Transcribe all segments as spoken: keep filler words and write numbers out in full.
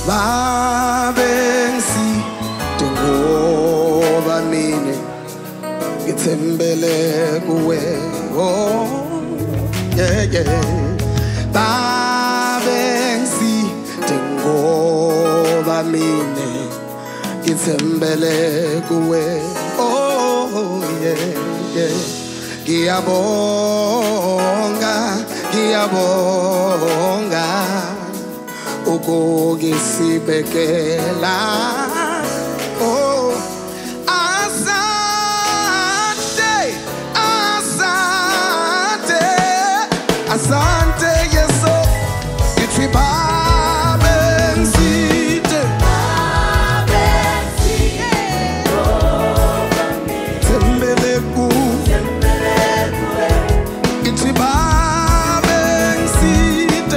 Babensi Tengoba mine Gitembele kuwe oh yeah yeah Babensi Tengoba mine Gitembele kuwe oh yeah yeah Giyabonga Giyabonga Ukogisibekela oh asante asante asante yeso itibabensite tembeleku itibabensite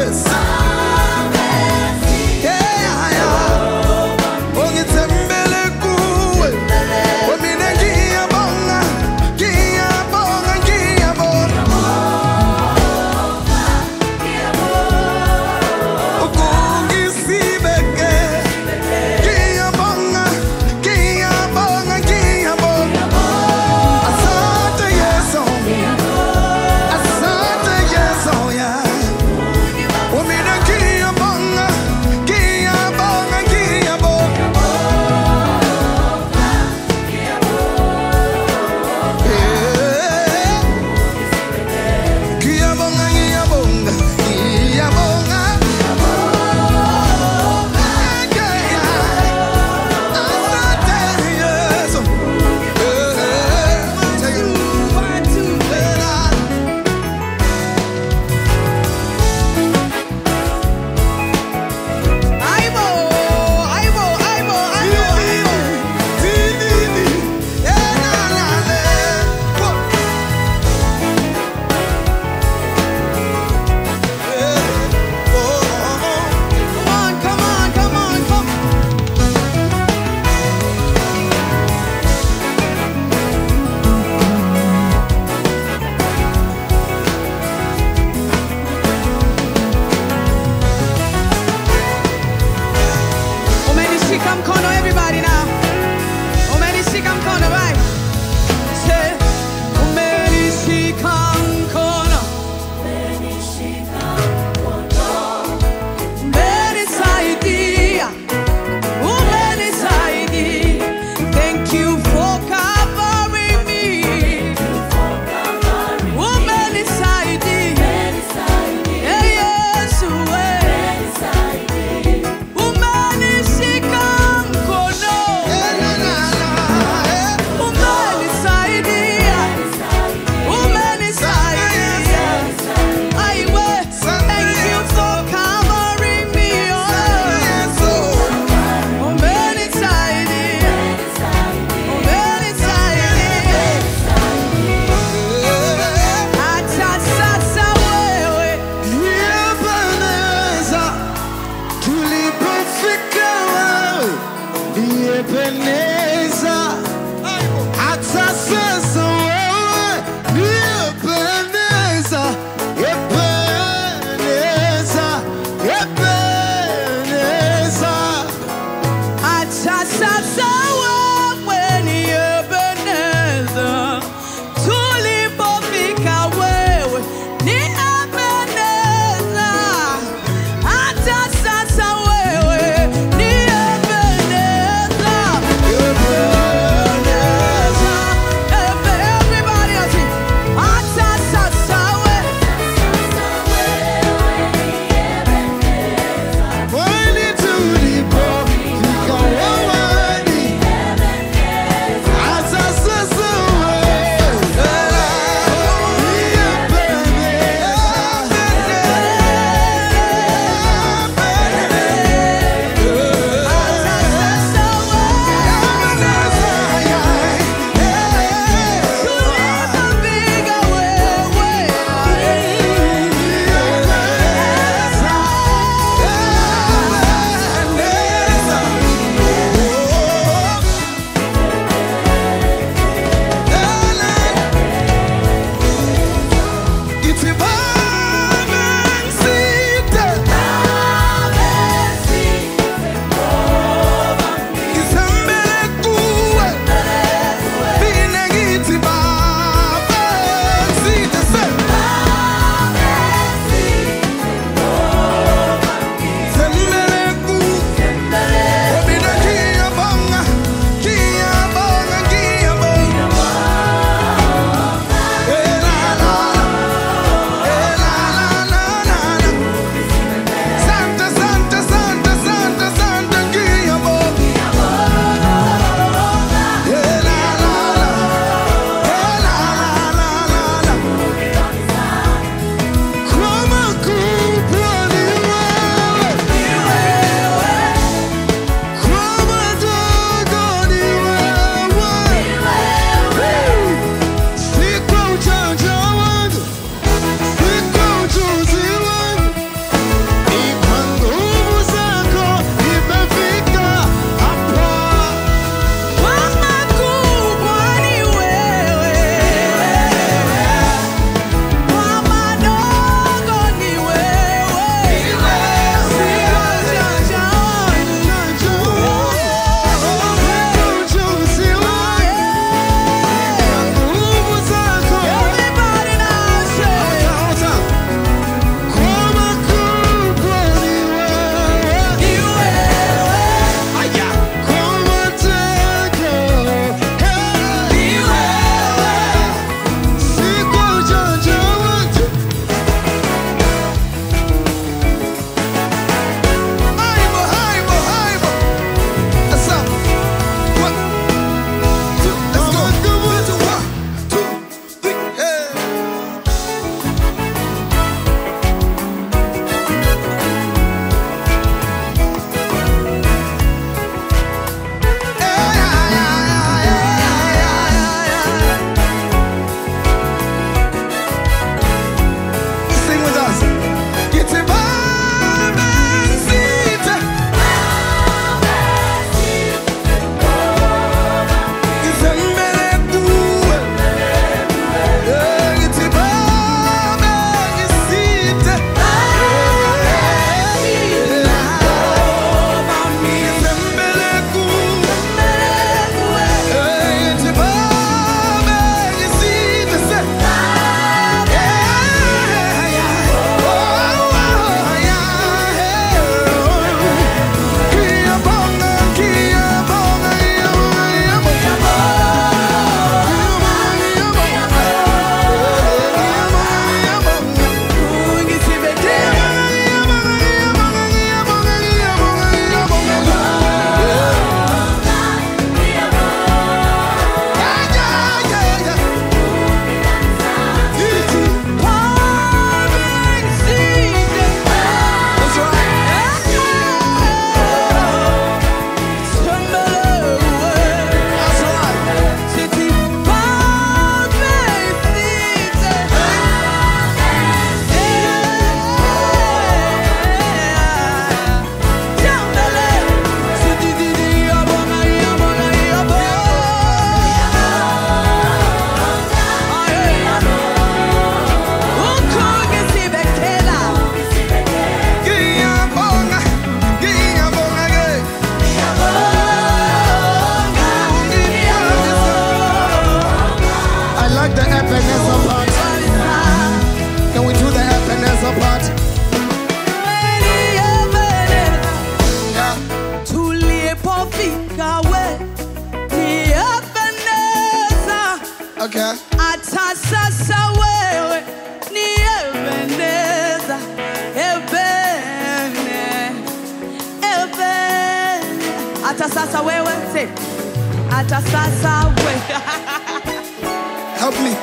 Hata sasa wewe, say. Hata sasa wewe. Help me.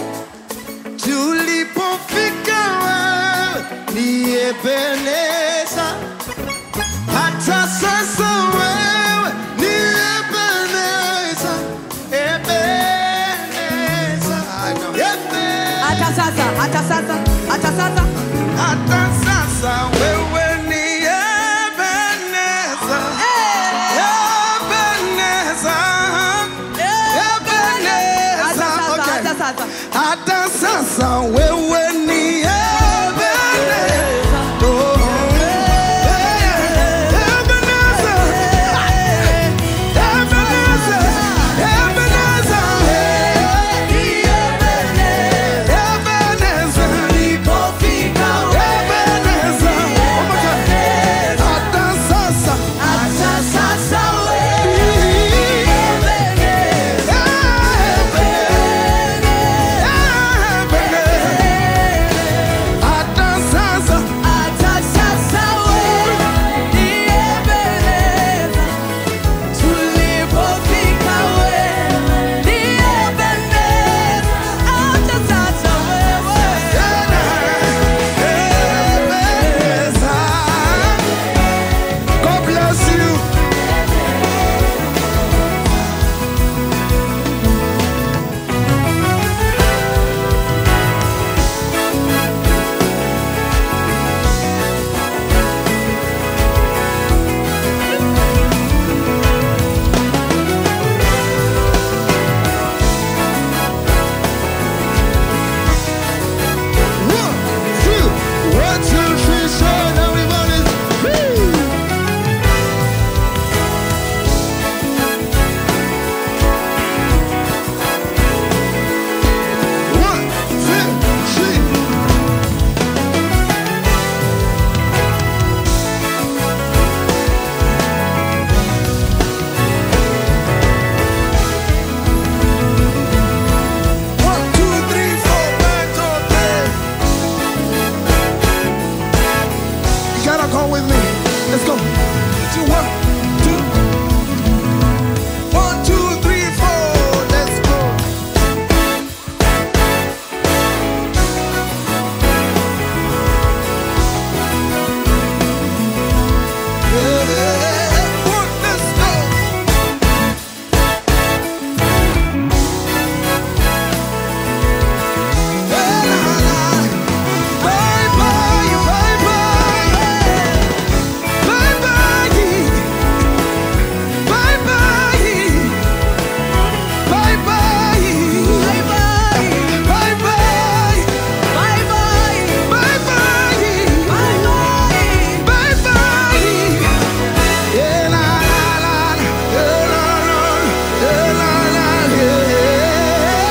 Tulipofika wewe ni Ebeneza. Hata sasa wewe ni Ebeneza. Ebeneza. Ebeneza. Hata sasa, hata sasa, hata sasa. Hata sasa wewe ni Ebeneza. Ebeneza. Ebeneza. Okay. Hata sasa. Hata sasa wewe ni Ebeneza. Oh. Ebeneza. Ebeneza. Ebeneza. Ebeneza. Nilipofika Ebeneza. One more time. Hata sasa. hata sasa wewe. Ebeneza. Hata sasa. Hata sasa wewe ni Ebeneza. Tulipofika wewe ni Ebeneza. Hata sasa wewe. Ebeneza. God bless you. One, two, one, two, three, seven, everybody's free. One, two, three. One, two, three, four, five, two, three. You gotta go with me. Let's go. Two, one, two. One, two, three, four. Let's go. Yeah. One, let's go. Yeah, la, la. Bye, bye, bye, bye. Bye, bye. Bye, bye. Bye, bye. Bye bye. Bye, bye. Bye bye. Bye, bye. Bye bye. Bye, bye. Yeah, la, la, la. Yeah, la, la. Yeah, la, la, yeah.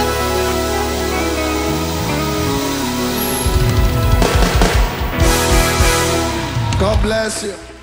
God bless you.